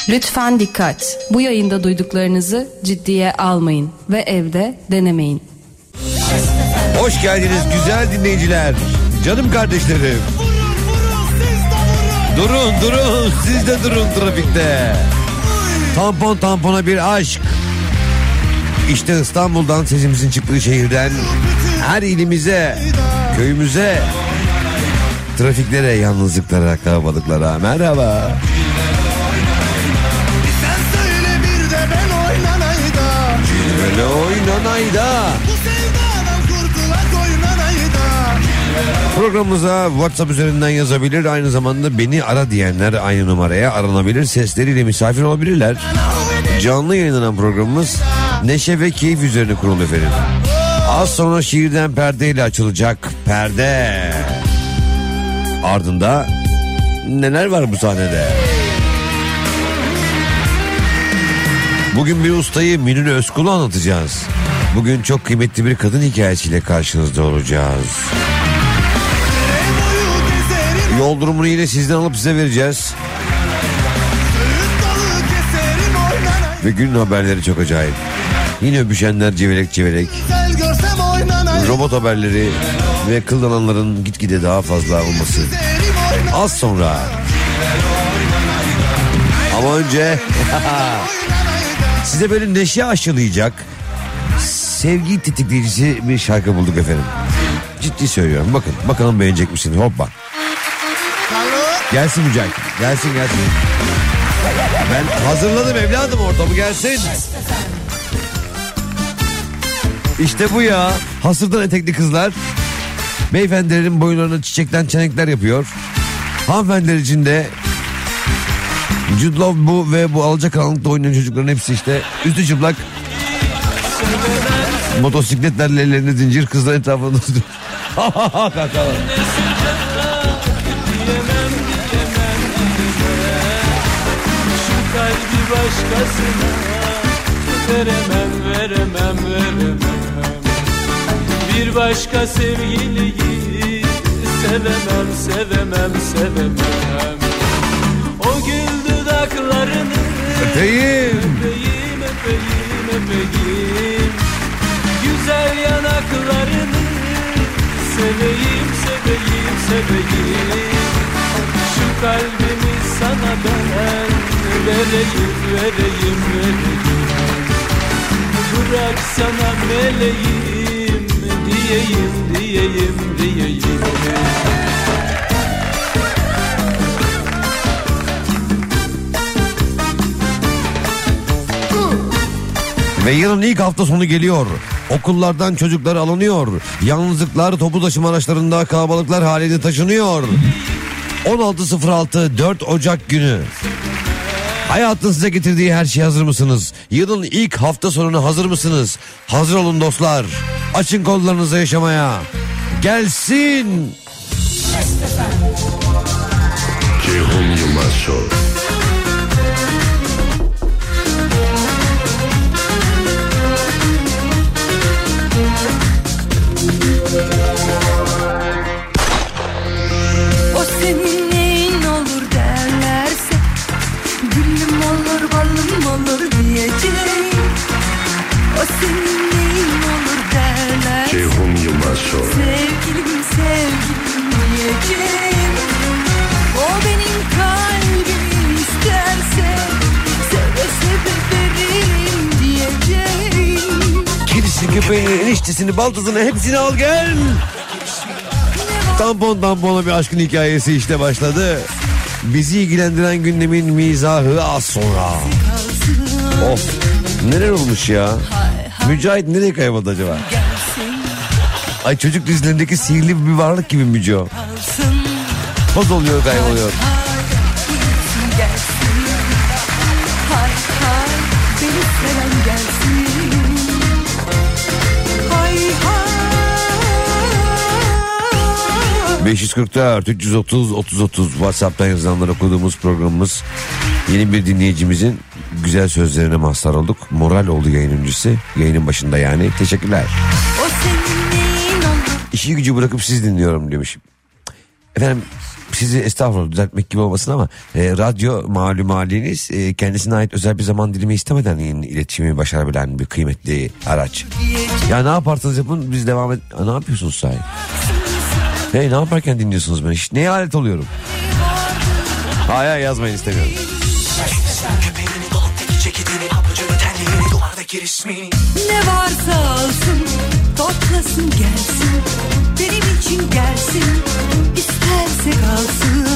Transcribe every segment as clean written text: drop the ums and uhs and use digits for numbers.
Lütfen dikkat. Bu yayında duyduklarınızı ciddiye almayın ve evde denemeyin. Hoş geldiniz güzel dinleyiciler. Canım kardeşlerim. Durun siz de durun trafikte. Tampon tampona bir aşk. İşte İstanbul'dan sesimizin çıktığı şehirden her ilimize, köyümüze, trafiklere, yalnızlıklara, kalabalıklara merhaba. Böyle oynanayda. Programımıza WhatsApp üzerinden yazabilir. Aynı zamanda beni ara diyenler aynı numaraya aranabilir. Sesleriyle misafir olabilirler. Canlı yayınlanan programımız neşe ve keyif üzerine kurulu efendim. Az sonra şiirden perdeyle açılacak perde. Ardında neler var bu sahnede? Bugün bir ustayı Münir Özkul'u anlatacağız. Bugün çok kıymetli bir kadın hikayesiyle karşınızda olacağız. Yol durumunu yine sizden alıp size vereceğiz. Ve günün haberleri çok acayip. Yine öpüşenler civelek civelek. Robot haberleri ve kıllananların gitgide daha fazla olması. Az sonra. Ama önce size böyle neşe aşılayacak, sevgi tetikleyicisi bir şarkı bulduk efendim. Ciddi söylüyorum. Bakın bakalım beğenecek misiniz? Hoppa. Gelsin Mücahit. Gelsin. Ben hazırladım evladım, ortamı gelsin. İşte bu ya. Hasırdan etekli kızlar. Beyefendilerin boyunlarına çiçekten çenekler yapıyor. Hanımefendiler için de Jude Law bu ve bu alacakaranlıkta oynayan çocukların hepsi işte üstü çıplak. Motosikletlerle ellerinde zincir, kızlar etrafında tutuyor. Kalbi başkasına veremem. Bir başka sevgiliyi sevemem. O gül dudaklarını öpeyim. Güzel yanaklarını seveyim. Şu kalbimi sana ben vereyim. Bırak sana meleğim diyeyim. Ve yılın ilk hafta sonu geliyor. Okullardan çocuklar alınıyor. Yalnızlıklar toplu taşıma araçlarında kalabalıklar halinde taşınıyor. 16.06 4 Ocak günü. Hayatın size getirdiği her şeye hazır mısınız? Yılın ilk hafta sonuna hazır mısınız? Hazır olun dostlar. Açın kollarınızı yaşamaya. Gelsin. Ceyhun Yılmaz Show. O senin neyin olur derlerse, gülüm olur balım olur diyeceğim. O senin neyin olur derlerse, Ceyhun Yılmaz Show. sevgilim diyeceğim. O benim kalbimi isterse seve veririm diyeceğim. Kedisi, köpeğini, eniştesini, baltazını hepsini al gel. Tampona bir aşkın hikayesi işte başladı. Bizi ilgilendiren gündemin mizahı az sonra. Of, neler olmuş ya? Mücahit nereye kayboldu acaba? Ay, çocuk dizilerindeki sihirli bir varlık gibi Müco. Poz oluyor, kayboluyor. Hay beni seven gelsin. 544 330 30 WhatsApp'tan yazılanlar okuduğumuz programımız. Yeni bir dinleyicimizin güzel sözlerine mazhar olduk. Moral oldu yayıncısı. Yayının başında yani. Teşekkürler. İşi gücü bırakıp siz dinliyorum demişim. Efendim, sizi estağfurullah düzeltmek gibi olmasın ama radyo malum haliniz kendisine ait özel bir zaman dilimi istemeden iletişimi başarabilen bir kıymetli araç. Ya ne yaparsanız yapın biz devam et. Ne yapıyorsunuz sahi? Hey, ne yaparken dinliyorsunuz beni? Neye alet oluyorum? Hayır, yazmayın, istemiyorum. Ne varsa alsın, toplasın gelsin, benim için gelsin, isterse kalsın.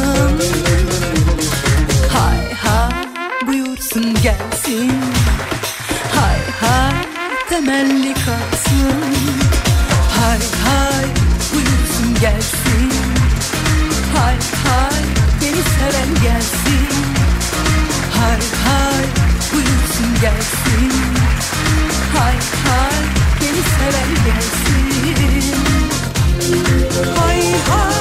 Hay hay buyursun gelsin, hay hay temelli kalsın. Hay hay buyursun gelsin, hay hay beni seven gelsin. Hay hay buyursun gelsin, hay hay beni seven gelsin. Hay hay.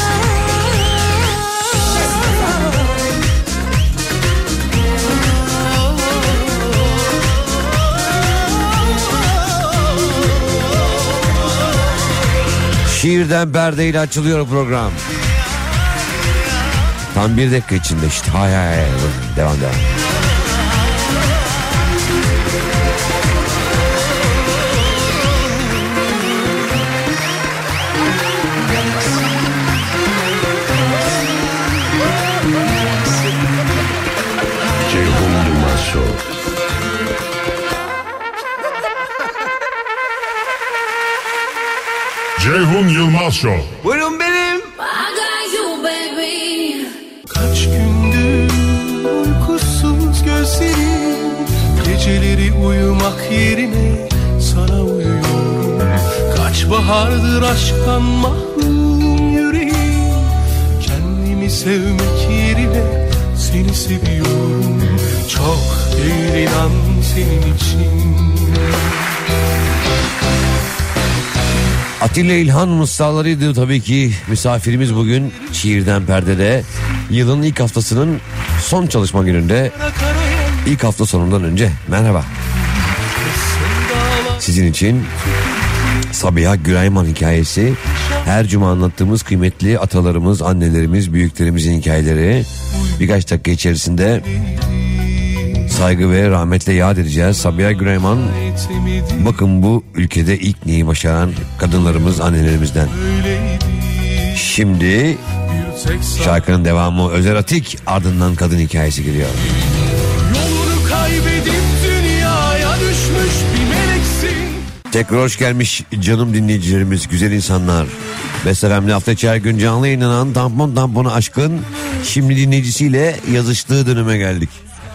Şiirden perdeyle açılıyor program. Tam 1 dakika içinde işte. Hay. Devam. Ceyhun Yılmaz Show. Ceyhun Yılmaz Show. Buyurun benim. Kaç gündür uykusuz gözlerim, geceleri uyumak yerine sana uyuyorum. Kaç bahardır aşktan mahrum yüreğim, kendimi sevmek yerine seni seviyorum. Çok değil inan senin için. Atilla İlhan mısralarıydı tabii ki misafirimiz bugün şiirden perdede. Yılın ilk haftasının son çalışma gününde, ilk hafta sonundan önce merhaba. Sizin için Sabiha Gürayman hikayesi, her cuma anlattığımız kıymetli atalarımız, annelerimiz, büyüklerimizin hikayeleri. Birkaç dakika içerisinde saygı ve rahmetle yad edeceğiz. Sabiha Gürayman, bakın bu ülkede ilk neyi başaran kadınlarımız, annelerimizden. Şimdi şarkının devamı Özer Atik, ardından kadın hikayesi geliyor. Yolunu kaybedip dünyaya düşmüş bir meleksin. Tekrar hoş gelmiş canım dinleyicilerimiz, güzel insanlar. Beslem'le hafta içi her gün canlı yayınlanan Tamponu Aşk'ın şimdi dinleyicisiyle yazıştığı döneme geldik.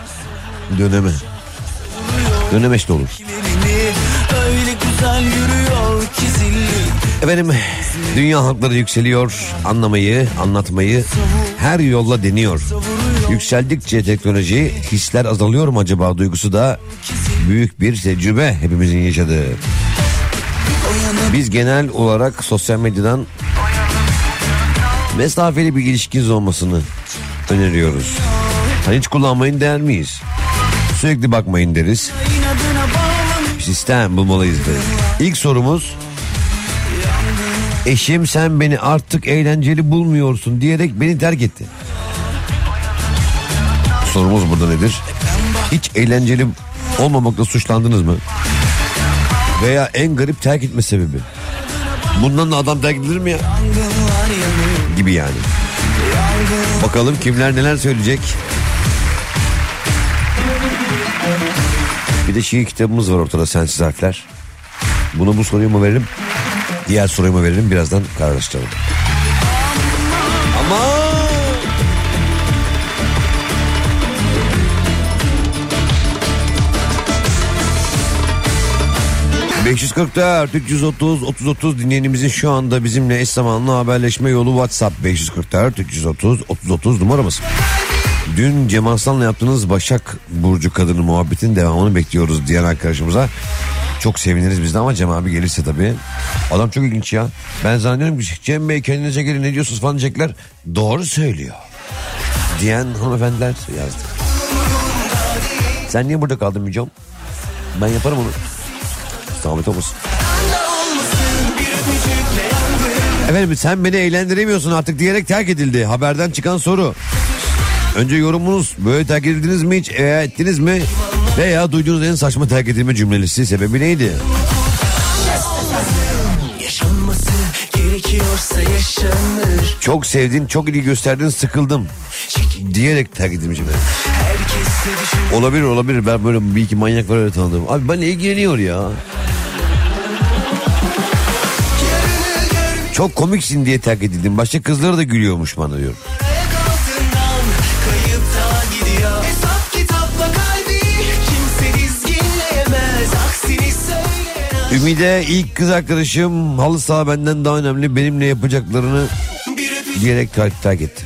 Döneme işte olur. Öyle güzel yürüyor ki zilli. Efendim, dünya halkları yükseliyor, anlamayı, anlatmayı her yolla deniyor. Yükseldikçe teknoloji, hisler azalıyor mu acaba duygusu da büyük bir tecrübe hepimizin yaşadığı. Biz genel olarak sosyal medyadan mesafeli bir ilişkiniz olmasını öneriyoruz. Hani hiç kullanmayın der miyiz? Sürekli bakmayın deriz. Sistem bulmalıyız deriz. İlk sorumuz, eşim sen beni artık eğlenceli bulmuyorsun diyerek beni terk etti. Sorumuz burada nedir? Hiç eğlenceli olmamakla suçlandınız mı? Veya en garip terk etme sebebi. Bundan da adam terk edilir mi ya? Gibi yani. Bakalım kimler neler söyleyecek. Bir de şiir kitabımız var ortada, Sensiz Harfler. Buna bu soruyu mu verelim, diğer soruyu mu verelim, birazdan kararlaştıralım. Ama 544 330 30 dinleyenimizin şu anda bizimle eş zamanlı haberleşme yolu WhatsApp 544 330 30 numaramız. Dün Cem Arslan'la yaptığınız Başak Burcu kadını muhabbetin devamını bekliyoruz diyen arkadaşımıza çok seviniriz biz de, ama Cem abi gelirse tabii. Adam çok ilginç ya. Ben zannediyorum ki Cem Bey kendinize gelin, ne diyorsunuz falan diyecekler. Doğru söylüyor diyen hanımefendiler yazdı. Sen niye burada kaldın Mücom? Ben yaparım onu. Zahmet olmasın. Efendim sen beni eğlendiremiyorsun artık diyerek terk edildi. Haberden çıkan soru. Önce yorumunuz, böyle terk edildiniz mi hiç, ettiniz mi? Veya duyduğunuz en saçma terk edilme cümlesi sebebi neydi? Yaşanması gerekiyorsa yaşanır. Çok sevdin, çok ilgi gösterdin, sıkıldım diyerek terk edilmişim. Olabilir. Ben böyle bir iki manyak var öyle tanıdım. Abi benimle ilgileniyor ya. Çok komiksin diye terk edildim. Başka kızlar da gülüyormuş bana diyor. Ümide ilk kız arkadaşım halı saha benden daha önemli, benimle yapacaklarını diyerek terk etti.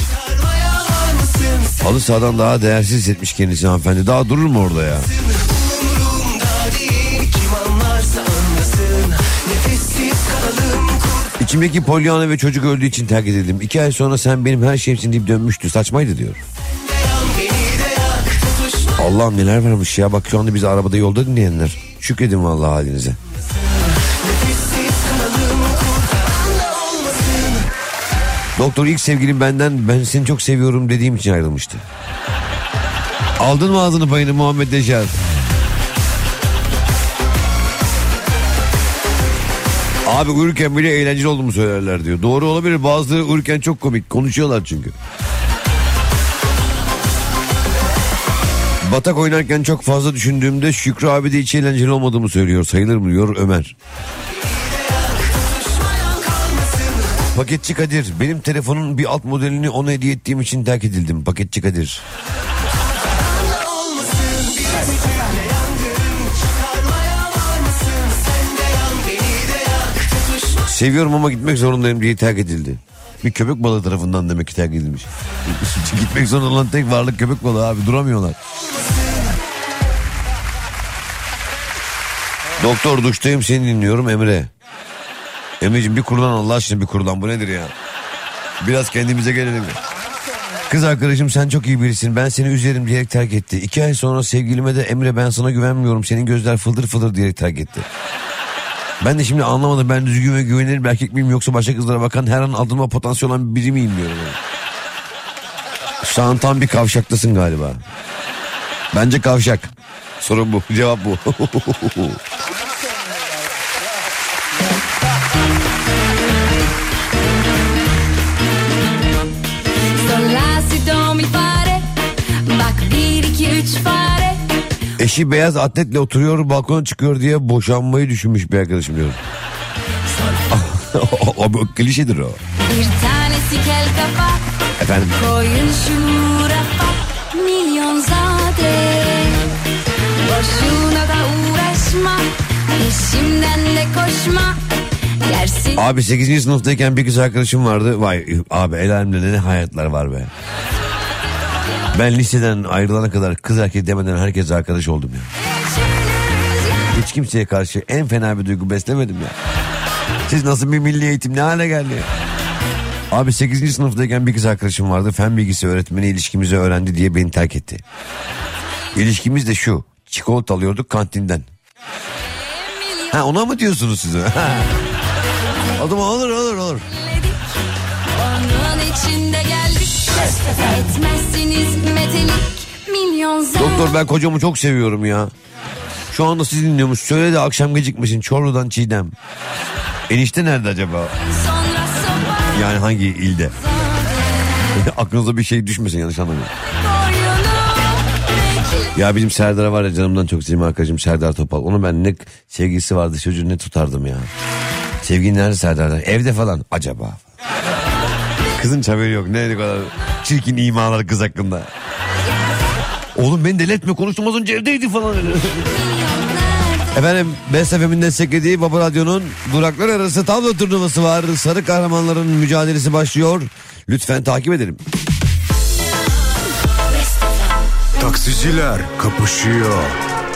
Halı sahadan daha değersiz hissetmiş kendisi hanımefendi. Daha durur mu orada ya? İçimdeki Pollyanna ve çocuk öldüğü için terk edildim. 2 ay sonra sen benim her şeyimsin deyip dönmüştü. Saçmaydı diyor. Allah'ım neler varmış ya. Bak şu anda bizi arabada yolda dinleyenler. Şükredin vallahi halinize. Doktor ilk sevgilim benden ben seni çok seviyorum dediğim için ayrılmıştı. Aldın mı ağzını payını Muhammed Deşar? Abi uyurken bile eğlenceli olduğumu söylerler diyor. Doğru olabilir, bazıları uyurken çok komik konuşuyorlar çünkü. Batak oynarken çok fazla düşündüğümde Şükrü abi de hiç eğlenceli olmadığımı söylüyor. Sayılır mı diyor Ömer. Paketçi Kadir, benim telefonun bir alt modelini ona hediye ettiğim için terk edildim. Paketçi Kadir. Seviyorum ama gitmek zorundayım diye terk edildi. Bir köpek balığı tarafından demek ki terk edilmiş. Gitmek zorunda olan tek varlık köpek balığı abi, duramıyorlar. Doktor duştayım seni dinliyorum Emre. Emre'ciğim bir kurulan Allah aşkına, bir kurulan, bu nedir ya? Biraz kendimize gelelim. Kız arkadaşım sen çok iyi birisin, ben seni üzerim diyerek terk etti. 2 ay sonra sevgilime de Emre ben sana güvenmiyorum, senin gözler fıldır fıldır diyerek terk etti. Ben de şimdi anlamadım, ben düzgün ve güvenilir bir erkek miyim yoksa başka kızlara bakan her an aldıma potansiyel olan biri miyim diyorum. Şu an tam bir kavşaktasın galiba. Bence kavşak. Sorun bu, cevap bu. Eşi beyaz atletle oturuyor, balkona çıkıyor diye boşanmayı düşünmüş bir arkadaşım diyor. O klişedir o. Bir tanesi kel kafa. Efendim? Koyun şu rafa. Milyonzade. Boşuna da uğraşma. Peşimden de koşma. Yersin. Abi 8. sınıftayken bir kız arkadaşım vardı. Vay abi el alemde ne hayatlar var be. Ben liseden ayrılana kadar kız erkek demeden herkese arkadaş oldum ya. Hiç kimseye karşı en fena bir duygu beslemedim ya. Siz nasıl bir milli eğitim ne hale geldi ya? Abi 8. sınıftayken bir kız arkadaşım vardı. Fen bilgisi öğretmeni ilişkimizi öğrendi diye beni terk etti. İlişkimiz de şu: çikolata alıyorduk kantinden. Ha, ona mı diyorsunuz siz? O zaman olur. Onun içinde geldik. Etmezsiniz metelik. Milyonzade. Doktor ben kocamı çok seviyorum ya. Şu anda sizi dinliyormuş. Söyle de akşam gecikmesin. Çorlu'dan Çiğdem. Enişte nerede acaba? Yani hangi ilde? Aklınıza bir şey düşmesin, yanlış anlamayın. Ya bizim Serdar'a var ya, canımdan çok sevdiğim arkadaşım Serdar Topal. Onun ben ne sevgisi vardı, çocuğu ne tutardım ya. Sevgili nerede Serdar'dan? Evde falan acaba? Kızın haberi yok. Ne kadar çirkin imalar kız hakkında. Oğlum beni deli etme, konuştum az önce evdeydi falan. Efendim Best FM'in desteklediği Baba Radyo'nun duraklar arası tavla turnuvası var. Sarı kahramanların mücadelesi başlıyor. Lütfen takip edelim. Taksiciler kapışıyor.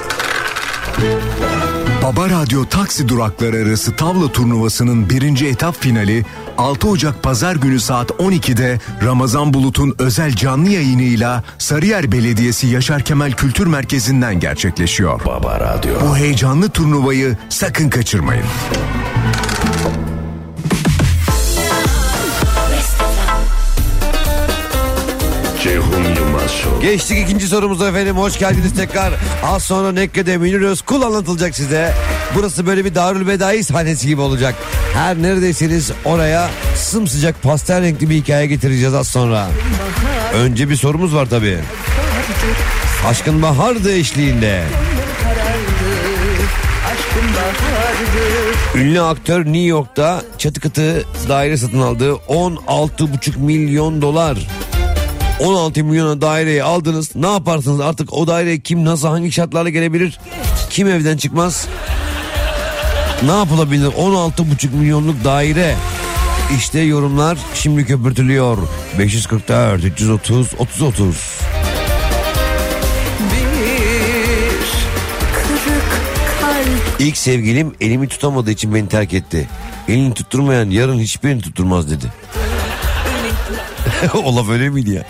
Baba Radyo taksi durakları arası tavla turnuvasının 1. etap finali 6 Ocak Pazar günü saat 12'de Ramazan Bulut'un özel canlı yayınıyla Sarıyer Belediyesi Yaşar Kemal Kültür Merkezi'nden gerçekleşiyor. Baba Radyo. Bu heyecanlı turnuvayı sakın kaçırmayın. Geçtik ikinci sorumuza efendim. Hoş geldiniz tekrar. Az sonra Nekke'de Münir Özkul anlatılacak size. Burası böyle bir Darülbedai sahnesi gibi olacak. Her neredeyseniz oraya sımsıcak pastel renkli bir hikaye getireceğiz az sonra. Önce bir sorumuz var tabii. Aşkın Bahar'dı eşliğinde. Ünlü aktör New York'ta çatı katı daire satın aldı. 16,5 milyon dolar. 16 milyona daireyi aldınız. Ne yaparsınız artık? O daireye kim, nasıl, hangi şartlarla gelebilir? Kim evden çıkmaz? Ne yapılabilir? 16,5 milyonluk daire. İşte yorumlar şimdi köpürtülüyor. 544 330 3030. İlk sevgilim elimi tutamadığı için beni terk etti. Elini tutturmayan yarın hiçbirini tutturmaz dedi. O laf öyle miydi ya?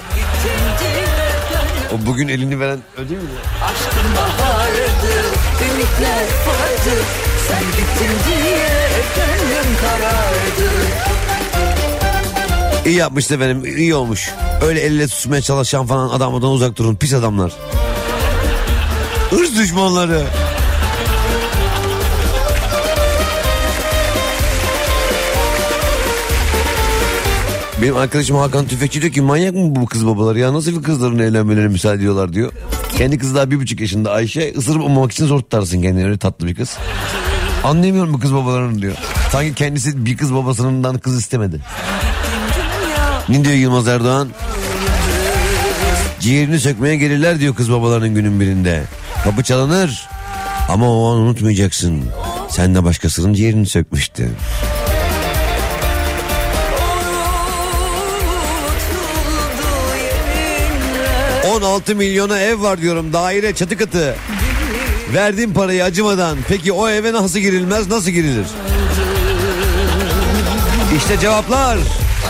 O bugün elini veren öyle mi? Aşkın bahardı, ümitler vardı. Sen gittin diye gönlüm karardı. İyi yapmış efendim, iyi olmuş. Öyle elle tutmaya çalışan falan adamdan uzak durun, pis adamlar. Hırs düşmanları. Benim arkadaşım Hakan Tüfekçi diyor ki manyak mı bu kız babaları ya, nasıl bir kızların evlenmelerine müsaade ediyorlar diyor. Kendi kızı daha 1,5 yaşında Ayşe, ısırıp olmamak için zor tutarsın kendini, öyle tatlı bir kız. Anlayamıyorum bu kız babalarını diyor. Sanki kendisi bir kız babasından kız istemedi. Ne diyor Yılmaz Erdoğan? Ciğerini sökmeye gelirler diyor kız babalarının günün birinde. Kapı çalınır ama o an unutmayacaksın. Sen de başkasının ciğerini sökmüştün. 16 milyona ev var diyorum, daire çatı katı. Verdiğim parayı acımadan. Peki o eve nasıl girilmez, nasıl girilir? İşte cevaplar.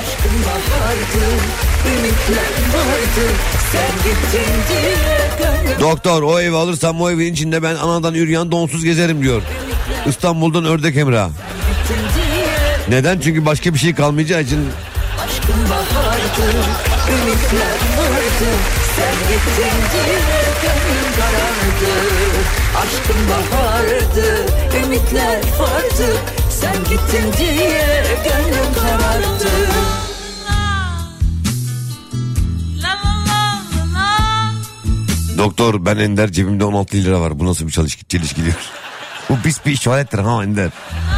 Doktor, o evi alırsam o evin içinde ben anadan üryan donsuz gezerim diyor. İstanbul'dan Ördek Emrah. Neden? Çünkü başka bir şey kalmayacağı için. Aşkın bahardı, ümitler vardı. Sen gittin diye gönlüm karardı. Aşkın bahardı, ümitler vardı. Sen gittin diye gönlüm karardı. Doktor, ben Ender, cebimde 16 lira var. Bu nasıl bir çelişki diyor. Bu pis bir işarettir ha Ender.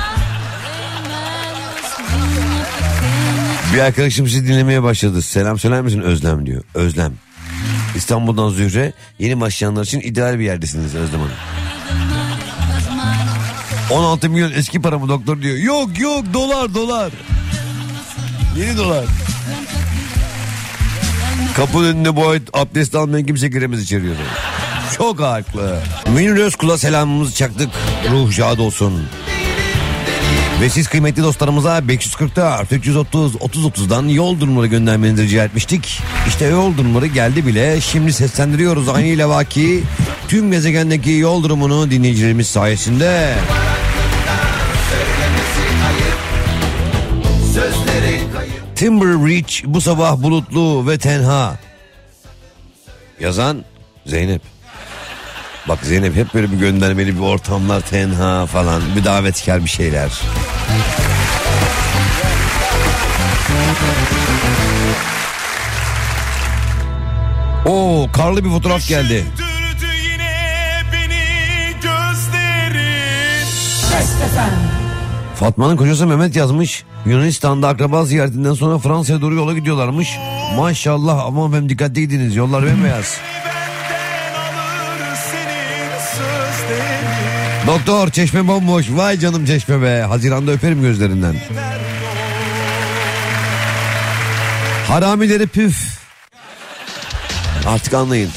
Bir arkadaşım sizi dinlemeye başladı. Selam söyler misin Özlem diyor. Özlem. İstanbul'dan Zühre. Yeni başlayanlar için ideal bir yerdesiniz Özlem Hanım. 16 milyon eski para mı doktor diyor. Yok dolar. Yeni dolar. Kapının önünde bu ay abdest almayan kimse giremez içeriyor. Çok haklı. Münir Özkul'a selamımızı çaktık. Ruh şad olsun. Ve siz kıymetli dostlarımıza 544 330 3030'dan yol durumları göndermenizi rica etmiştik. İşte yol durumları geldi bile. Şimdi seslendiriyoruz aynı ile vaki tüm gezegendeki yol durumunu dinleyicilerimiz sayesinde. Timber Ridge bu sabah bulutlu ve tenha. Yazan Zeynep. Bak Zeynep hep böyle bir göndermeli, bir ortamlar tenha falan, bir davetkar bir şeyler. Oo, karlı bir fotoğraf geldi. Fatma'nın kocası Mehmet yazmış. Yunanistan'da akraba ziyaretinden sonra Fransa'ya doğru yola gidiyorlarmış. Maşallah, aman efendim dikkatli gidiniz, yollar bembeyaz. Doktor, çeşme bomboş. Vay canım çeşme be. Haziranda öperim gözlerinden. Haramileri püf. Artık anlayın.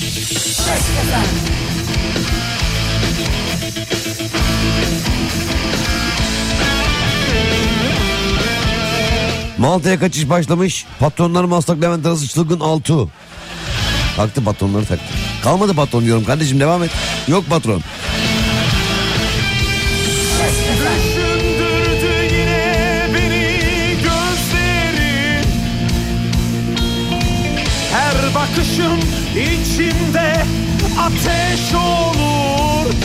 Malta'ya kaçış başlamış. Patronlar Maslak Levent arası çılgın Altu. Taktı patronları taktı. Kalmadı patron diyorum kardeşim, devam et. Yok patron. Bakışın İçimde ateş olur.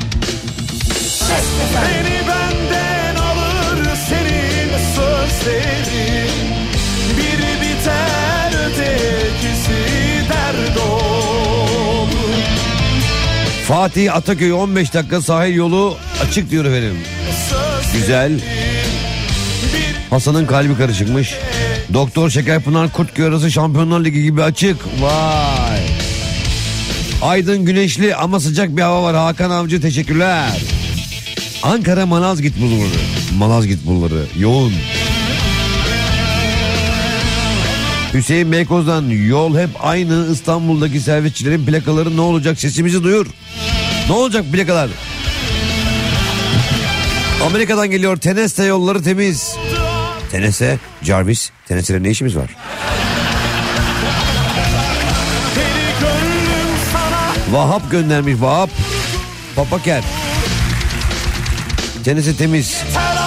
Beni benden alır senin sözlerin. Biri biter ötekisi dert olur. Fatih Ataköy 15 dakika sahil yolu açık diyor efendim. Güzel. Hasan'ın kalbi karışıkmış. Doktor Şekerpınar Kurtköy arası Şampiyonlar Ligi gibi açık. Vay. Aydın güneşli ama sıcak bir hava var. Hakan Avcı teşekkürler. Ankara Malazgirt bulvarı. Malazgirt bulvarı yoğun. Hüseyin Beykoz'dan yol hep aynı. İstanbul'daki servisçilerin plakaları ne olacak, sesimizi duyur. Ne olacak plakalar? Amerika'dan geliyor. Tennessee yolları temiz. Tennessee, Jarvis. Tennessee'de ne işimiz var? Vahap göndermiş Vahap. Papaker. Tennessee temiz.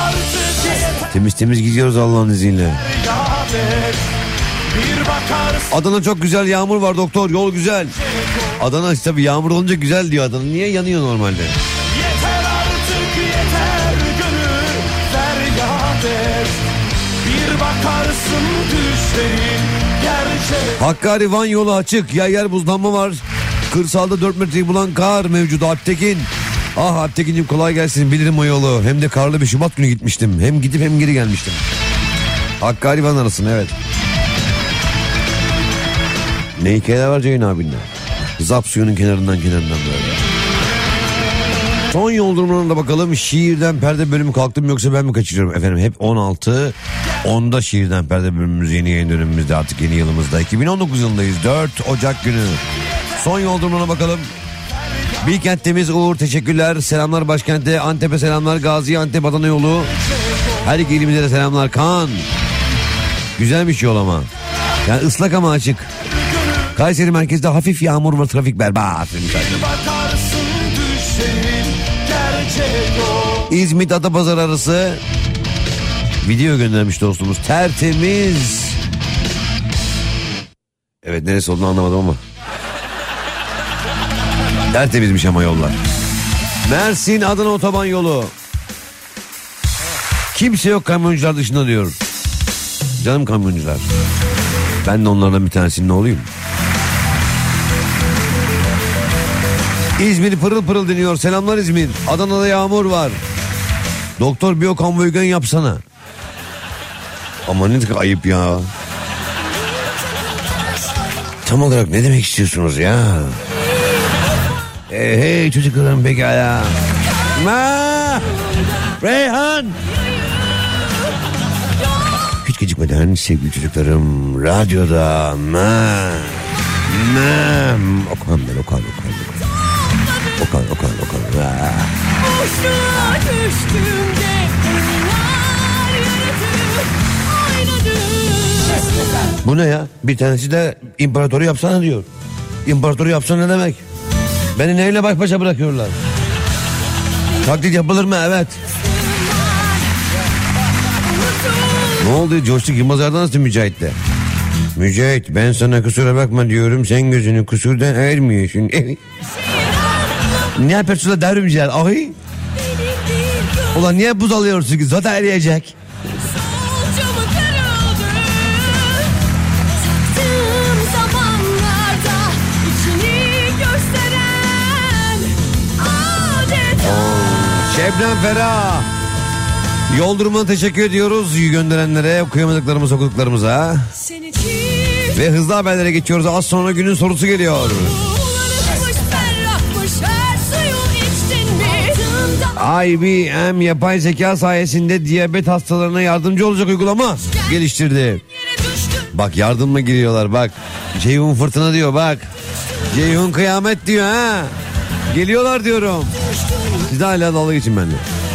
Temiz gidiyoruz Allah'ın izniyle. Adana çok güzel, yağmur var doktor, yol güzel. Adana tabii yağmur olunca güzel diyor Adana. Niye yanıyor normalde? Yeter artık yeter gönül feryat et. Bir bakarsın düşlerin gerçek. Hakkari Van yolu açık. Yer buzlanma var. Kırsalda 4 metreyi bulan kar mevcut. Alptekin. Ah Alptekin'cim kolay gelsin, bilirim o yolu. Hem de karlı bir Şubat günü gitmiştim. Hem gidip hem geri gelmiştim. Hakkari Van arasına evet. Ne hikayeler var Ceyhun abinle. Zap suyunun kenarından böyle. Son yol durumuna da bakalım. Şiirden perde bölümü kalktım yoksa ben mi kaçırıyorum efendim? Hep 16. 10'da şiirden perde bölümümüz yeni yayın dönemimizde, artık yeni yılımızda. 2019 yılındayız. 4 Ocak günü. Son yol durumuna bakalım. Bilkent temiz Uğur teşekkürler. Selamlar başkente. Antep'e selamlar. Gaziantep Adana yolu. Her iki ilimize de selamlar. Kaan. Güzelmiş yol ama. Yani ıslak ama açık. Kayseri merkezde hafif yağmur var, trafik berbat. İzmit Adapazarı arası video göndermiş dostumuz. Tertemiz. Evet, neresi olduğunu anlamadım ama. Tertemizmiş ama yollar. Mersin Adana otoban yolu. Kimse yok kamyoncular dışında diyor. Canım kamyoncular. Ben de onlardan bir tanesinin ne olayım? İzmir pırıl pırıl deniyor. Selamlar İzmir. Adana'da yağmur var. Doktor biyokonvoygen yapsana. Ama ne kadar ayıp ya. Tam olarak ne demek istiyorsunuz ya? Hey çocuklarım pekala. Reyhan. Hiç gecikmeden sevgili çocuklarım radyoda Okan. Boşluğa düştüğümde onlar yaratıp oynadı. Bu ne ya? Bir tanesi de imparatoru yapsana diyor. İmparatoru yapsana ne demek? Beni neyle baş başa bırakıyorlar? Taklit yapılır mı? Evet. Ne oldu? Coştuk Yılmaz Erdoğan'sın Mücahit'le. Mücahit ben sana kusura bakma diyorum. Sen gözünü kusurdan ayırmıyorsun. Ne yapıyorsun da devrimiciler? Ahi. Ulan niye buz alıyorsun ki? Zaten eriyecek. Şebnem Ferah. Yol durumuna teşekkür ediyoruz gönderenlere, okuyamadıklarımız okuduklarımıza. Ve hızlı haberlere geçiyoruz. Az sonra günün sorusu geliyor. IBM yapay zeka sayesinde diyabet hastalarına yardımcı olacak uygulama geliştirdi. Bak yardımla giriyorlar bak. Ceyhun fırtına diyor bak. Ceyhun kıyamet diyor ha. Geliyorlar diyorum. Siz de hala dalga geçin benimle.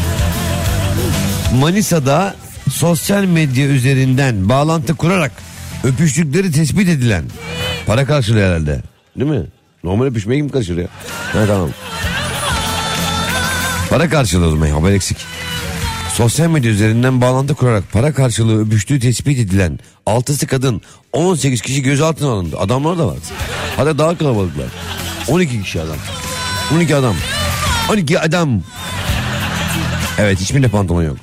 Manisa'da sosyal medya üzerinden bağlantı kurarak öpüştükleri tespit edilen, para karşılıyor herhalde. Değil mi? Normal öpüşmeye kim karşılıyor? Ha tamam. Para karşılıyor o zaman, haber eksik. Sosyal medya üzerinden bağlantı kurarak para karşılığı öpüştüğü tespit edilen 6'sı kadın, 18 kişi gözaltına alındı. Adamlar da var. Hatta daha kalabalıklar. 12 kişi adam. 12 adam. 12 adam. Evet, hiçbirinde pantolon yok.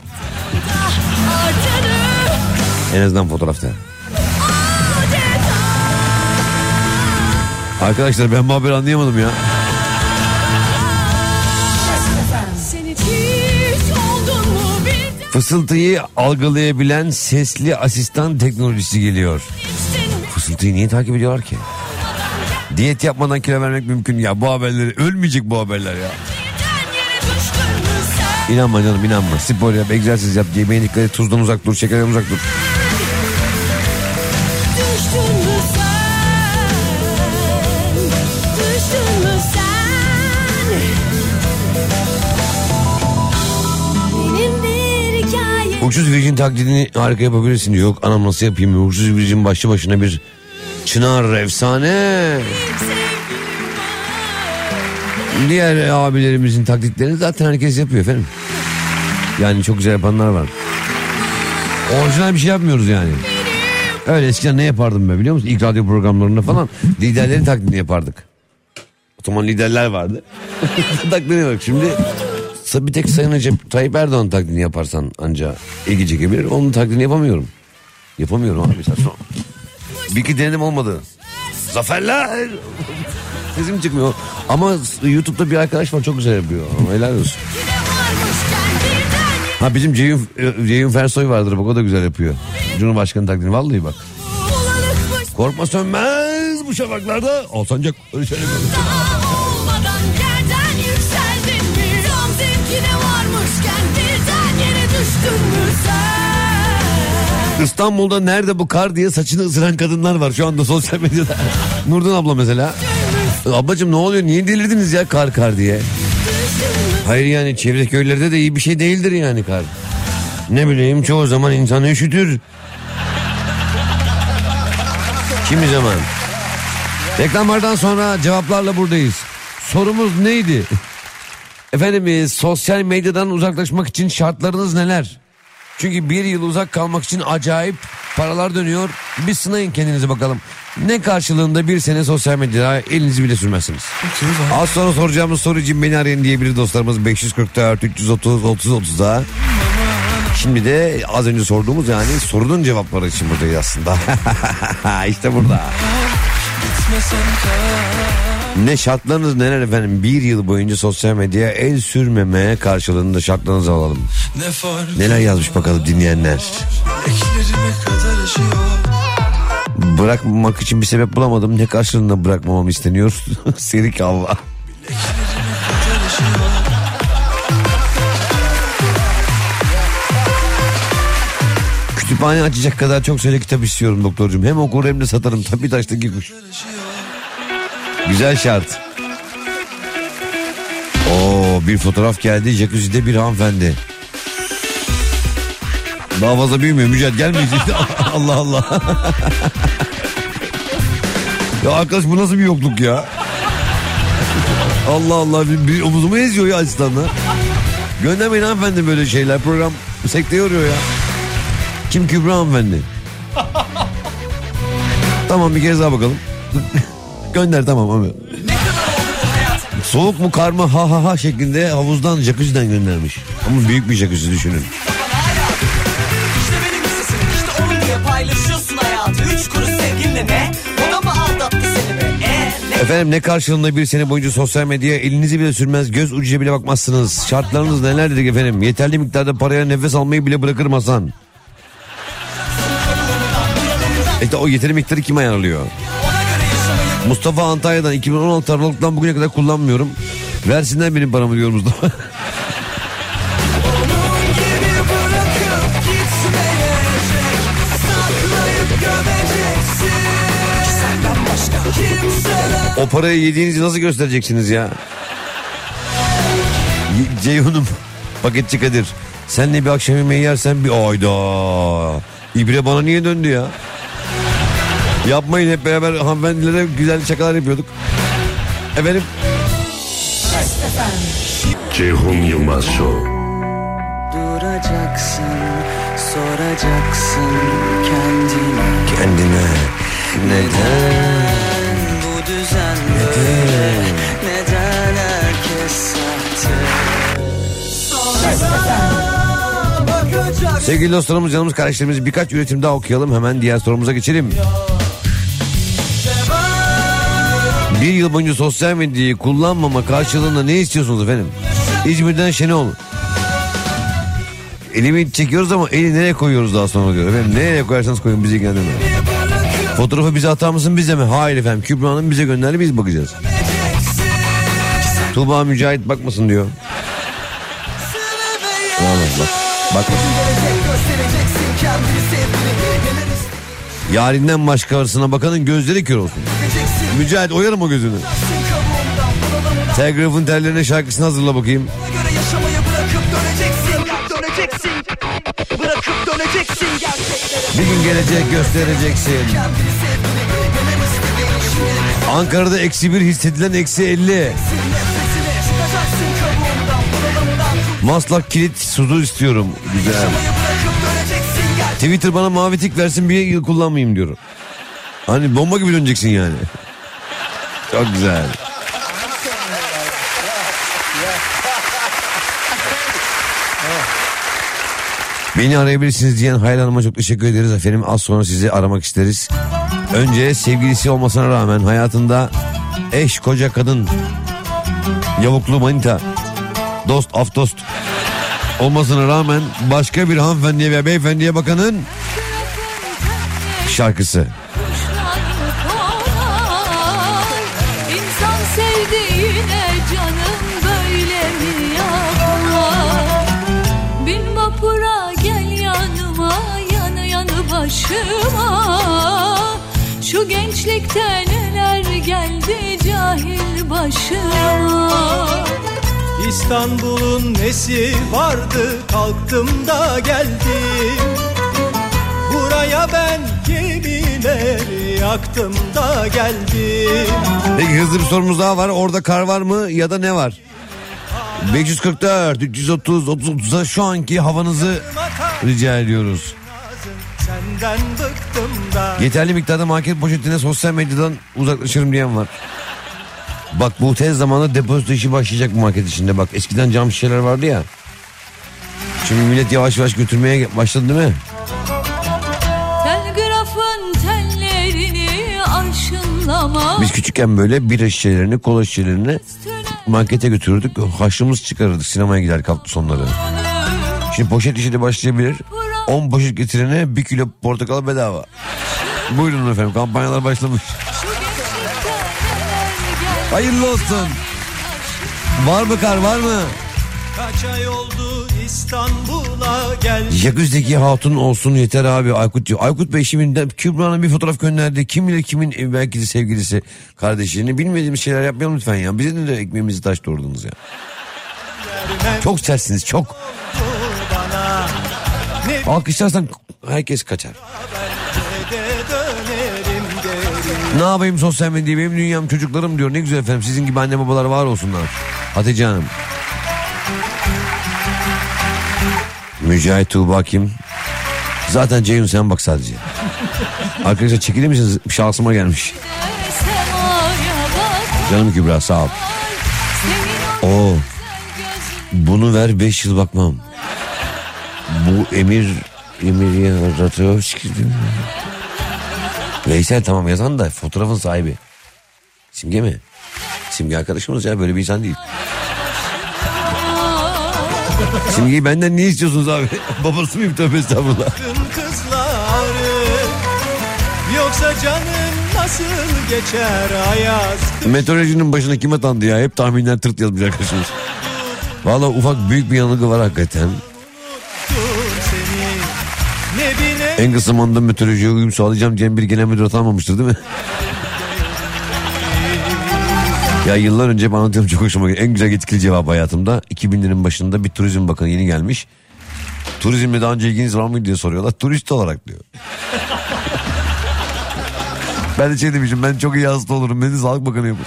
En azından fotoğrafta. Arkadaşlar ben bu haberi anlayamadım ya. Fısıltıyı algılayabilen sesli asistan teknolojisi geliyor. Fısıltıyı niye takip ediyorlar ki? Diyet yapmadan kilo vermek mümkün ya. Bu haberleri ölmeyecek, bu haberler ya. İnanma canım, inanma. Spor yap, egzersiz yap, yemeğe dikkat et, tuzdan uzak dur, şekerden uzak dur. Ucuz Virgin taklidini harika yapabilirsin. Yok anam nasıl yapayım? Ucuz Virgin başlı başına bir çınar efsane. Diğer abilerimizin taklitlerini zaten herkes yapıyor efendim. Yani çok güzel yapanlar var. Orijinal bir şey yapmıyoruz yani. Öyle eskiden ne yapardım ben biliyor musun? İlk radyo programlarında falan liderlerin taklidini yapardık. O zaman liderler vardı. Taklidine bak şimdi. Bir tek Sayın Recep Tayyip Erdoğan taklidini yaparsan anca ilgi çekebilir. Onun taklidini yapamıyorum. Yapamıyorum abi. Bir iki denedim olmadı. Zaferler. Sesim çıkmıyor. Ama YouTube'da bir arkadaş var çok güzel yapıyor. Helal olsun. Ha bizim Ceyhun Fersoy vardır bak, o da güzel yapıyor. Cumhurbaşkanı taklidini vallahi bak. Korkma sönmez bu şafaklarda. Alsancak öyle şeyler yapıyor. İstanbul'da nerede bu kar diye saçını ısıran kadınlar var şu anda sosyal medyada. Nurdan abla mesela. Ablacığım ne oluyor, niye delirdiniz ya kar diye. Hayır yani çevre köylerde de iyi bir şey değildir yani kar. Ne bileyim çoğu zaman insanı üşütür. Kimi zaman. Reklamlardan sonra cevaplarla buradayız. Sorumuz neydi? Efendim sosyal medyadan uzaklaşmak için şartlarınız neler? Çünkü bir yıl uzak kalmak için acayip paralar dönüyor. Bir sınayın kendinizi bakalım. Ne karşılığında bir sene sosyal medyada elinizi bile sürmezsiniz. Az sonra soracağımız soru için beni arayın diyebilir dostlarımız 544 330 30 30'da. Şimdi de az önce sorduğumuz yani sorunun cevapları için buradayız aslında. İşte burada. Ne şartlarınız neler efendim? Bir yıl boyunca sosyal medyaya el sürmemeye karşılığında şartlarınızı alalım. Neler yazmış bakalım dinleyenler. Bırakmamak için bir sebep bulamadım. Ne karşılığında bırakmamam isteniyor? Serik hava. Kütüphane açacak kadar çok sayıda kitap istiyorum doktorcum. Hem okur hem de satarım. Tabii taştaki kuş. Güzel şart. Oo, bir fotoğraf geldi. Jacuzzi'de bir hanımefendi. Daha fazla büyümüyor. Mücadele gelmeyecek. Allah Allah. Ya arkadaş bu nasıl bir yokluk ya? Allah Allah. Bir omuzumu eziyor ya asistanlar. Göndermeyin hanımefendi böyle şeyler. Program sekteye yoruyor ya. Kim Kübra hanımefendi? Tamam bir kez daha bakalım. Gönder tamam abi. Soğuk mu kar mı ha ha ha şeklinde havuzdan jacuzzi'den göndermiş. Ama büyük bir jacuzzi düşünün. İşte benim sesim işte onu diye paylaşıyorsun hayatı. 3 kuruş sevginle ne? O da mı aldattı seni be? Efendim ne karşılığında bir sene boyunca sosyal medyaya elinizi bile sürmez, göz ucuya bile bakmazsınız. Şartlarınız neler dedik efendim? Yeterli miktarda paraya nefes almayı bile bırakırım Hasan. İşte o yeterli miktarı kim ayarlıyor? Mustafa Antalya'dan 2016 Aralık'tan bugüne kadar kullanmıyorum. Versinler benim paramı diyor Mustafa. O parayı yediğinizi nasıl göstereceksiniz ya? Ceyhun'um, paketçi Kadir. Senle bir akşam yemeği yersen bir ayda. İbre bana niye döndü ya? Yapmayın, hep beraber hanımefendilere güzel şakalar yapıyorduk. Efendim? Ceyhun Yılmaz Show. Soracaksın kendine neden bu düzen böyle, neden herkes sahte. Sevgili dostlarımız, canımız, kardeşlerimiz, birkaç üretim daha okuyalım. Hemen diğer sorumuza geçelim. Bir yıl boyunca sosyal medyayı kullanmama karşılığında ne istiyorsunuz efendim? İzmir'den Şenol. Elimi çekiyoruz ama eli nereye koyuyoruz daha sonra diyor. Efendim nereye koyarsanız koyun, bizi ilgilendirmiyor. Fotoğrafı bize atar mısın, bize mi? Hayır efendim, Kübra Hanım bize gönderdi, biz bakacağız. Tuğba Mücahit bakmasın diyor. Bak. Yarinden başkasına bakanın gözleri kör olsun. Mücahit, oyarım o gözünü. Telgrafın tellerine şarkısını hazırla bakayım. Bir gün gelecek, göstereceksin. Ankara'da -1 hissedilen -50. Maslak kilit suzu istiyorum. Güzel. Twitter bana mavi tik versin, bir yıl kullanmayayım diyorum. Hani bomba gibi döneceksin yani. Çok güzel. Beni arayabilirsiniz diyen Hayal Hanım'a çok teşekkür ederiz efendim. Az sonra sizi aramak isteriz. Önce sevgilisi olmasına rağmen hayatında eş, koca, kadın, yavuklu, manita, dost, afdost olmasına rağmen başka bir hanımefendiye ve beyefendiye bakanın şarkısı. İnsan sevdiğine canım böyle mi yapar? Bin vapura gel yanıma, yanı yanı başıma. Şu gençlikte neler geldi cahil başıma. İstanbul'un nesi vardı, kalktım da geldim. Buraya ben gemileri yaktım da geldim. Peki hızlı bir sorumuz daha var. Orada kar var mı ya da ne var? 544 330 30'a şu anki havanızı rica ediyoruz. Senden bıktım da. Yeterli miktarda market poşetine sosyal medyadan uzaklaşırım diyen var. Bak bu tez zamanda depozito işi başlayacak bu market içinde. Bak eskiden cam şişeler vardı ya. Şimdi millet yavaş yavaş götürmeye başladı değil mi? Telgrafın tellerini arşınlama. Biz küçükken böyle bira şişelerini, kola şişelerini markete götürürdük. Haşlığımız çıkarırdık, sinemaya giderdik hafta sonları. Şimdi poşet işi de başlayabilir. 10 poşet getirene 1 kilo portakal bedava. Buyurun efendim, kampanyalar başlamış. Hayırlı olsun. Var mı kar, var mı? Kaç ay oldu İstanbul'a gel. Jacuzzi'deki hatun olsun yeter abi, Aykut diyor. Aykut Bey şimdi Kübra'nın bir fotoğraf gönderdi. Kim bilir kimin belki de sevgilisi, kardeşini. Bilmediğimiz şeyler yapmayalım lütfen ya. Bize de ekmeğimizi taş doğradınız ya. Çok sertsiniz, çok. Alkışlarsan herkes kaçar. Ne yapayım sosyal medyayı, benim dünyam çocuklarım diyor. Ne güzel efendim, sizin gibi anne babalar var olsunlar. Hatice Hanım. Mücahit Tuğba kim? Zaten Ceyhun sen bak sadece. Arkadaşlar çekilir misiniz? Şansıma gelmiş. Canım Kübra sağ ol. Oo. Bunu ver 5 yıl bakmam. Bu Emir yaratıyor. Veysel tamam yazan da fotoğrafın sahibi. Simge mi? Simge arkadaşımız ya, böyle bir insan değil. Simge'yi benden ne istiyorsunuz abi? Babası mıyım, tövbe estağfurullah. Kızları, yoksa canın nasıl geçer ayaz? Meteorolojinin başına kim atandı ya? Hep tahminler tırt yazmış arkadaşımız. Valla ufak büyük bir yanılgı var hakikaten. En kısa zamanda meteorolojiye uyum sağlayacağım diyen bir genel müdür atanmamıştır değil mi? Ya yıllar önce hep anlatıyorum, çok hoşuma gidiyor. En güzel etkili cevap hayatımda. 2000'lerin başında bir turizm bakanı yeni gelmiş. Turizmle daha önce ilginiz var mı diye soruyorlar. Turist olarak diyor. Ben de şey demişim, ben çok iyi hasta olurum. Beni Sağlık Bakanı yapın.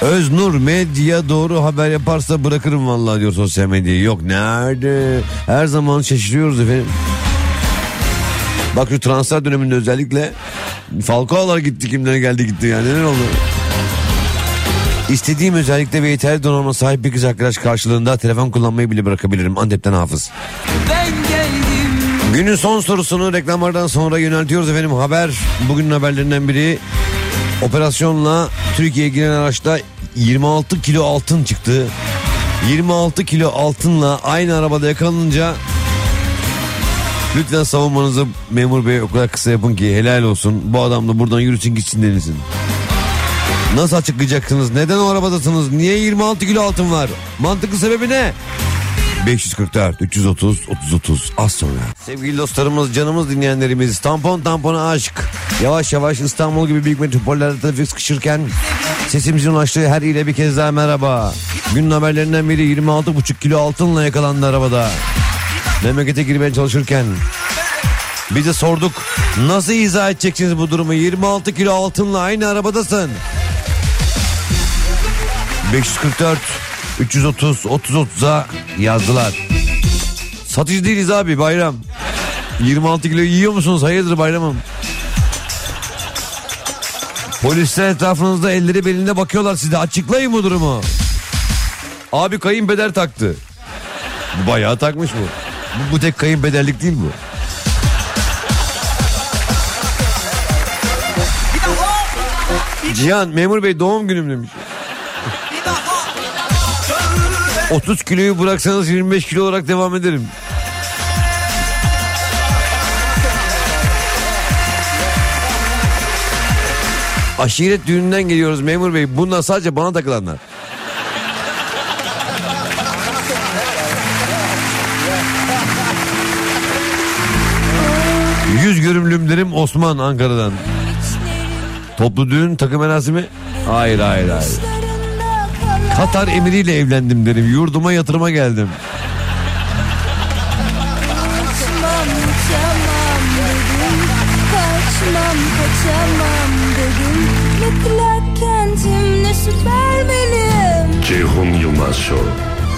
Öznur medya doğru haber yaparsa bırakırım vallahi diyor sosyal medyayı. Yok nerede? Her zaman şaşırıyoruz efendim. Bak şu transfer döneminde özellikle Falcao'lar gitti, kimlere geldi gitti yani, neler oldu? İstediğim özellikle ve yeterli donanıma sahip bir kız arkadaş karşılığında telefon kullanmayı bile bırakabilirim. Antep'ten Hafız. Günün son sorusunu reklamlardan sonra yöneltiyoruz efendim. Haber, bugünün haberlerinden biri. Operasyonla Türkiye'ye giren araçta 26 kilo altın çıktı. 26 kilo altınla aynı arabada yakalanınca lütfen savunmanızı memur bey o kadar kısa yapın ki helal olsun. Bu adam da buradan yürüsün gitsin denilsin. Nasıl açıklayacaksınız? Neden o arabadasınız? Niye 26 kilo altın var? Mantıklı sebebi ne? 544 330 30 az sonra. Sevgili dostlarımız, canımız dinleyenlerimiz, tampona aşk. Yavaş yavaş İstanbul gibi büyük metropollerde trafik sıkışırken sesimizin ulaştığı her ile bir kez daha merhaba. Günün haberlerinden biri 26,5 kilo altınla yakalandı arabada. Memlekete girmeye çalışırken biz de sorduk. Nasıl izah edeceksiniz bu durumu? 26 kilo altınla aynı arabadasın. 544 330 30'a yazdılar. Satıcı değiliz abi, bayram. 26 kilo yiyor musunuz? Hayırdır bayramım? Polisler etrafınızda elleri belinde bakıyorlar size. Açıklayın bu durumu. Abi kayınpeder taktı. Bayağı takmış bu. Bu tek kayınpederlik değil bu. Cihan, memur bey doğum günüm demiş. 30 kiloyu bıraksanız 25 kilo olarak devam ederim. Aşiret düğününden geliyoruz memur bey. Bunlar sadece bana takılanlar. Yüz görümlümlerim Osman Ankara'dan. Toplu düğün takım merasimi? Hayır. Katar emiriyle evlendim derim. Yurduma yatırıma geldim. Ceyhun Yılmaz Show.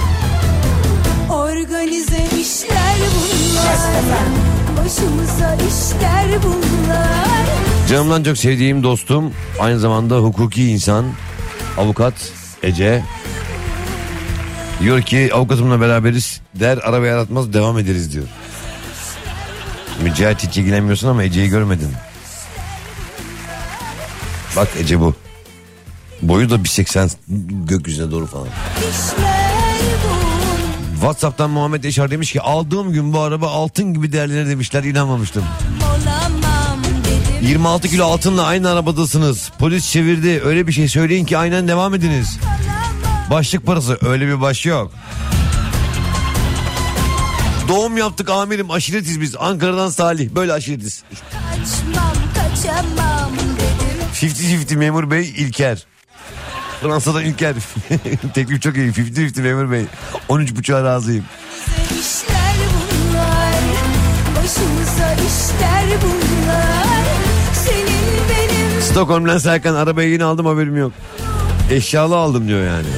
Organize işler bunlar. Başımıza işler bunlar. Canımdan çok sevdiğim dostum, aynı zamanda hukuki insan, avukat Ece. Diyor ki avukatımla beraberiz, der araba yaratmaz devam ederiz diyor. Mücahit hiç ilgilenmiyorsun ama Ece'yi görmedin. Bak Ece bu. Boyu da 1.80 gökyüzüne doğru falan. WhatsApp'tan Muhammed Yaşar demiş ki aldığım gün bu araba altın gibi değerlenir demişler, inanmamıştım. 26 kilo altınla aynı arabadasınız. Polis çevirdi, öyle bir şey söyleyin ki aynen devam ediniz. Başlık parası, öyle bir baş yok. Doğum yaptık amirim, aşiretiz biz. Ankara'dan Salih, böyle aşiretiz. Kaçamam dedim. 50-50 memur bey İlker. Fransa'dan İlker. Teklif çok iyi. 50-50 memur bey. 13,5'a razıyım. İşler bunlar. Başımıza işler bunlar. Senin benim. Stockholm'dan Serkan, arabayı yeni aldım haberim yok. Eşyalı aldım diyor yani.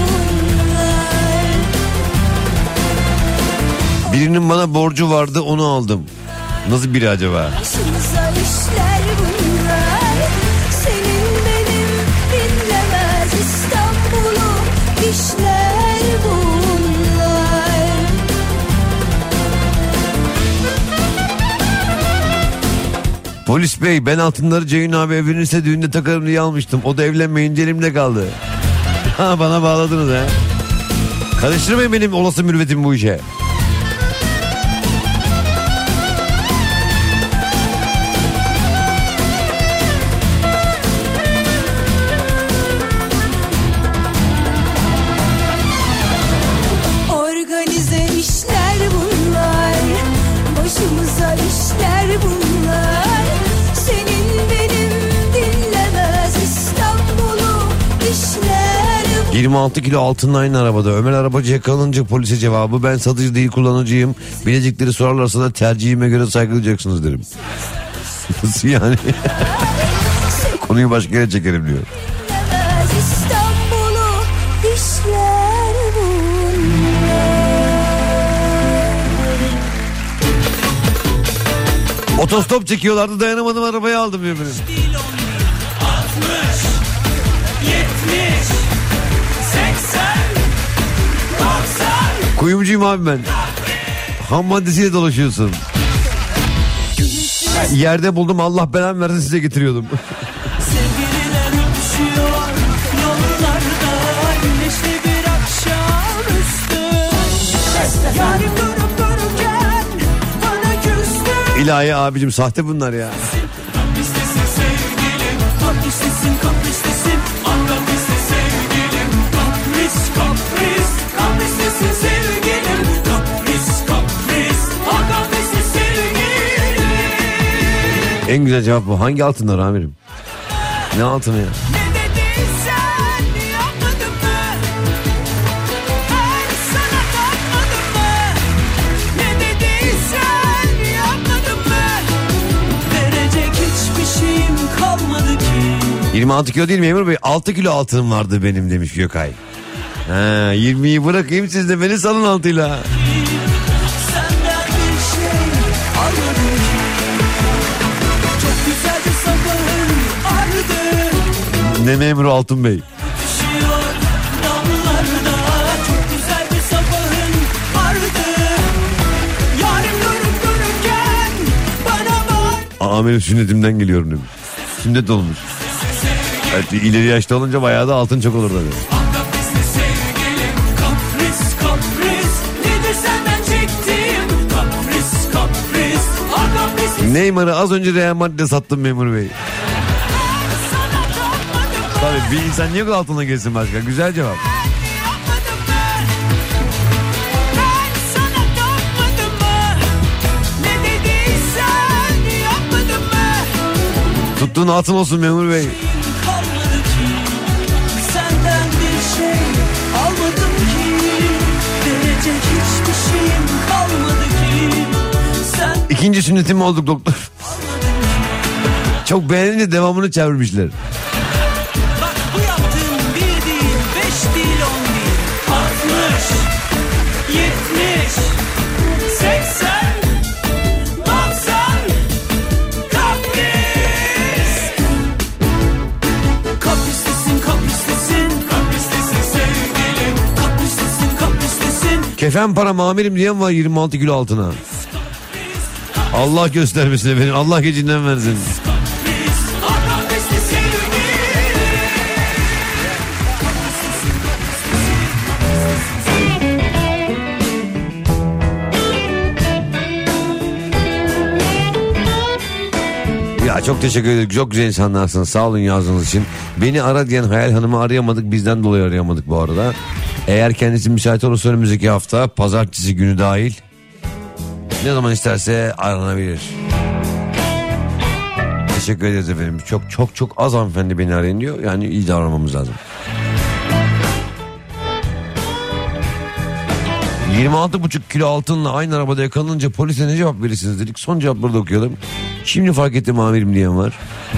Birinin bana borcu vardı, onu aldım. Nasıl biri acaba? Başımıza işler bunlar. Senin benim dinlemez İstanbul'u işler bunlar. Polis bey, ben altınları Ceyhun abi evlenirse düğünde takarım diye almıştım. O da evlenmeyince elimde kaldı. Ha, bana bağladınız ha. Karıştırmayın benim olası mürüvvetimi bu işe. Organize işler bunlar. Başımıza işler bunlar. Senin benim dinlemez İstanbul'u işler. 26 kilo altınla aynı arabada. Ömer arabacı yakalanınca polise cevabı: ben satıcı değil kullanıcıyım. Bilecekleri sorarlarsa da tercihime göre saygı duyacaksınız derim. Nasıl yani? Konuyu başka yere çekerim diyor. İstanbul'u Otostop çekiyorlardı, dayanamadım, arabayı aldım birbirine. 60, 70, 80, 90. Kuyumcuyum abi ben. Ham maddesiyle dolaşıyorsun. Yerde buldum, Allah belamı versin, size getiriyordum. Sevgililer öpüşüyor yollarda, güneşli bir akşamüstü. Yarın durup dururken bana küstü. İlahi abicim, sahte bunlar ya. Kapristesin sevgilim, kapristesin, kapristesin, agapiste sevgilim. Kapris, kapris, kapristesin sevgilim. Kapris, kapris, agapiste sevgilim. En güzel cevap bu. Hangi altınlar amirim? Ne altını ya? Ne dedin sen, yapmadın mı? Ben sana tapmadım mı? Ne dedin sen, yapmadın mı? Verecek hiçbir şeyim kalmadı ki. 26 kilo değil memur bey, 6 kilo altınım vardı benim demiş Gökay. Ha, 20'yi bırakayım, siz de beni salın altıyla. Senden bir şey almadım ki. Çok güzeldi sabahın ardı. Ne memuru Altın Bey? Düşüyor damlarda. Çok güzeldi sabahın ardı. Yarın durup dururken bana bak. Amirim sünnetimden geliyorum demiş. Sünnet olmuş. Evet, ileri yaşta olunca bayağı da altın çok olur tabii. Agapiste sevgilim. Kapris, kapris, nedir senden çektiğim? Kapris, kapris, agapiste. Neymar'ı az önce Real Madrid'e sattım memur bey. Sana tapmadım mı? Tabii bir insan niye altına gelsin başka? Güzel cevap. Yapmadım mı? Ben sana tapmadım mı? Ne dediysen yapmadım mı? Tuttuğun altın olsun memur bey. Kalmadı ki. Senden bir şey almadım ki. Verecek hiçbir şeyim kalmadı ki. Sen İkinci sünnetim olduk doktor. Çok beğenince devamını çevirmişler. bak, bu yaptığın 1 değil, 5 değil, 10 değil. 60, 70, 80, 90, kapris. Kapristesin, kapristesin, kapristesin sevgilim. Kapristesin, kapristesin. Kefen para amirim diyen var 26 kilo altına. Allah göstermesin efendim. Allah gecinden versin. Kapris, agapiste sevgilim. Ya çok teşekkür ederim. Çok güzel insanlarsınız. Sağ olun yazdığınız için. Beni ara diyen Hayal Hanım'ı arayamadık. Bizden dolayı arayamadık bu arada. Eğer kendisi müsait olursa önümüzdeki hafta pazartesi günü dahil ne zaman isterse aranabilir. Teşekkür ederiz efendim. Çok az hanımefendi beni arayın diyor. Yani iyi davranmamız lazım. 26,5 kilo altınla aynı arabada yakalanınca polise ne cevap verirsiniz dedik. Son cevapları da okuyalım. Şimdi fark ettim amirim diyen var.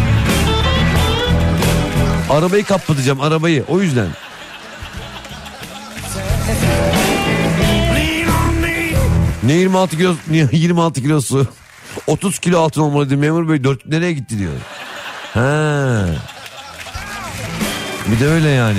Arabayı kapatacağım, arabayı, o yüzden. Ne 26 kilo, 26 kilosu? 30 kilo altın olmalıydı memur bey, 4 nereye gitti diyor. Ha. Bir de öyle yani.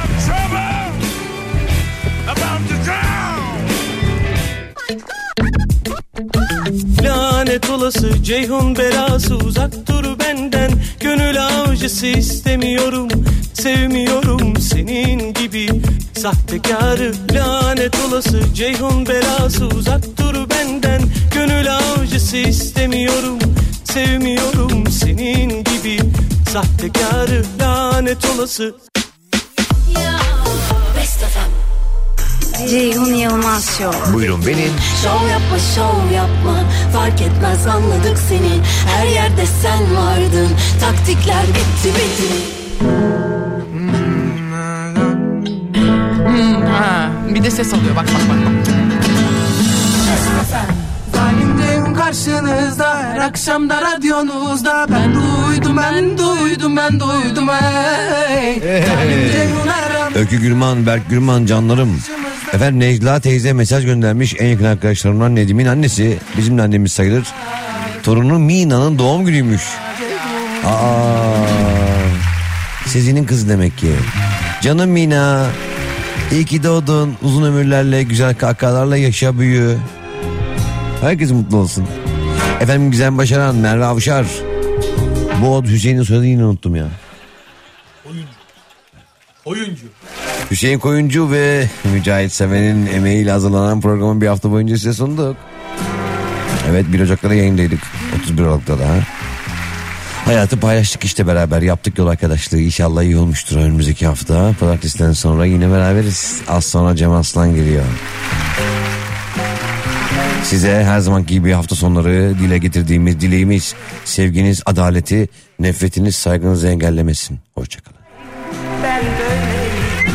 Lanet olası Ceyhun belası, uzak dur benden. Gönül avcısı istemiyorum, sevmiyorum senin gibi sahtekarı. Lanet olası Ceyhun belası, uzak dur benden. Gönül avcısı istemiyorum, sevmiyorum senin gibi sahtekarı. Lanet olası. Ceyhun Yılmaz Show. Buyurun benim. Şov yapma şov yapma, fark etmez anladık seni. Her yerde sen vardın, taktikler bitti bitti. Bir de ses alıyor, bak. Zalim Ceyhun karşınızda, her akşam da radyonuzda. Ben duydum hey. Zalim Ceyhun her an. Öykü Gürman, Berk Gürman canlarım. Efendim Necla teyze mesaj göndermiş, en yakın arkadaşlarımdan Nedim'in annesi. Bizim de annemiz sayılır. Torunu Mina'nın doğum günüymüş. Sezin'in kızı demek ki. Canım Mina, iyi ki doğdun. Uzun ömürlerle, güzel kahkahalarla yaşa, büyü. Herkes mutlu olsun. Efendim Gizem Başaran, Merve Avşar. Bu Hüseyin'in soyadını yine unuttum ya. Oyuncu. Hüseyin Koyuncu ve Mücahit Seven'in emeğiyle hazırlanan programın bir hafta boyunca size sunduk. Evet, 1 Ocak'ta da yayındaydık. 31 Ocak'ta da. Hayatı paylaştık işte, beraber yaptık yol arkadaşlığı. İnşallah iyi olmuştur önümüzdeki hafta. Pazartesiden sonra yine beraberiz. Az sonra Cem Aslan geliyor. Size her zamanki gibi hafta sonları dile getirdiğimiz dileğimiz, sevginiz, adaleti, nefretiniz, saygınızı engellemesin. Hoşçakalın. Ben böyleyim,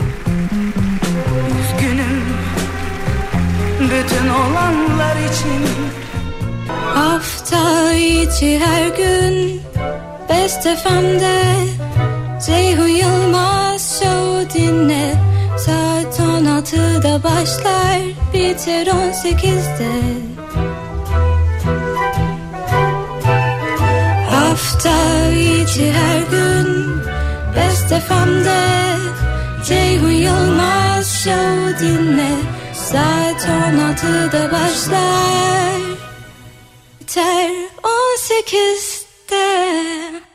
üzgünüm bütün olanlar için. Hafta içi her gün Best FM'de Ceyhun Yılmaz Show dinle. Saat 16'da başlar, biter 18'de. Hafta içi her gün Best FM'de Ceyhun Yılmaz Show dinle. Saat 16'da başlar, biter 18'de.